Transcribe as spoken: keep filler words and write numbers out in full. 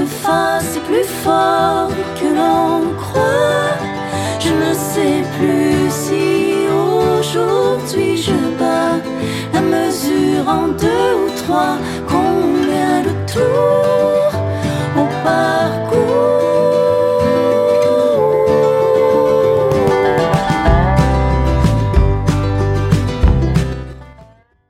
de face est plus fort que l'on croit. Je ne sais plus si aujourd'hui je bats la mesure en deux ou trois. Combien de tours